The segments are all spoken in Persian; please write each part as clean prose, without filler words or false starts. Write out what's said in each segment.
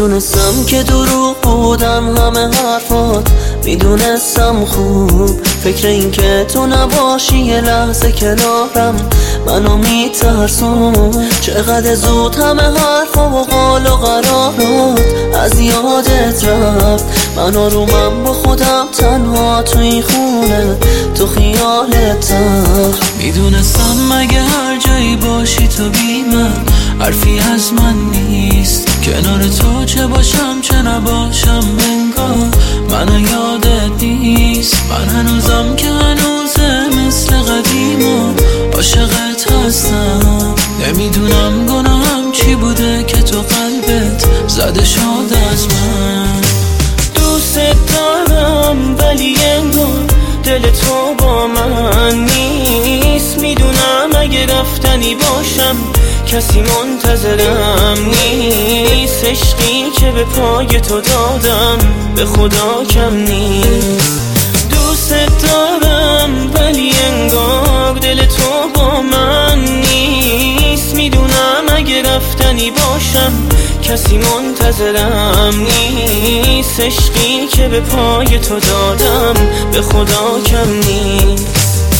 میدونستم که دروغ بودن همه حرفات، میدونستم خوب فکر این که تو نباشی یه لحظه کنارم منو میترسون. چقدر زود همه حرفا و حال و قرارات از یادت رفت، من آرومم با خودم تنها تو این خونه تو خیالت تخت. میدونستم مگه هر جایی باشی تو بی من حرفی از من نیست، کنار تو چه باشم چه نباشم انگار منو یادت نیست. من هنوزم که هنوزه مثل قدیما عاشقت هستم، نمیدونم گناهم چی بوده که تو قلبت زده شد از من. دوست دارم ولی انگار دل تو با من نیست، میدونم اگه رفتنی باشم کسی منتظرم نیست. عشقی که به پای تو دادم به خدا کم نیست. دوست دارم ولی انگار دل تو با من نیست، میدونم اگه رفتنی باشم کسی منتظرم نیست. عشقی که به پای تو دادم به خدا کم نیست.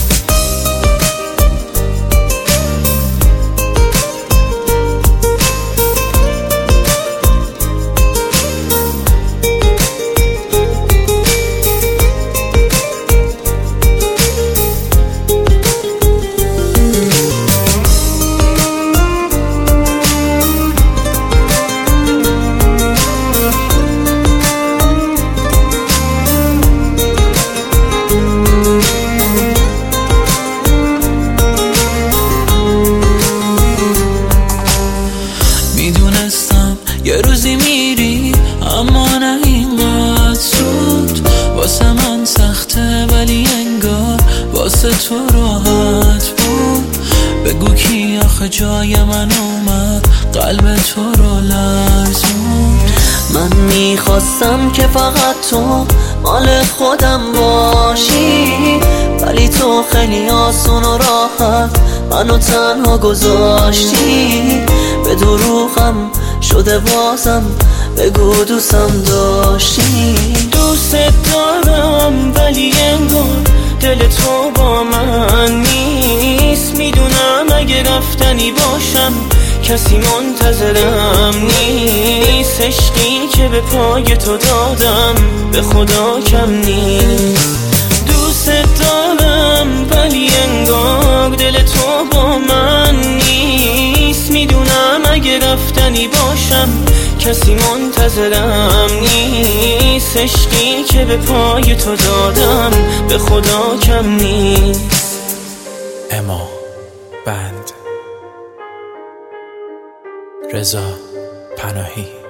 یه روزی میری اما نه اینقدر زود، واسه من سخته ولی انگار واسه تو راحت بود. بگو کی آخه جای من اومد قلب تو رو لرزوند. من میخواستم که فقط تو مال خودم باشی، ولی تو خیلی آسون و راحت منو تنها گذاشتی. به دروغم شده بازم بگو دوستم داشتی. دوست دارم ولی انگار دل تو با من نیست، میدونم اگه رفتنی باشم کسی منتظرم نیست. عشقی که به پای تو دادم به خدا کم نیست. دوست دارم ولی انگار دل تو با من نیست، میدونم اگه رفتنی باشم کسی منتظرم نیست. عشقی که به پای تو دادم به خدا کم نیست. اما بند رضا پناهی.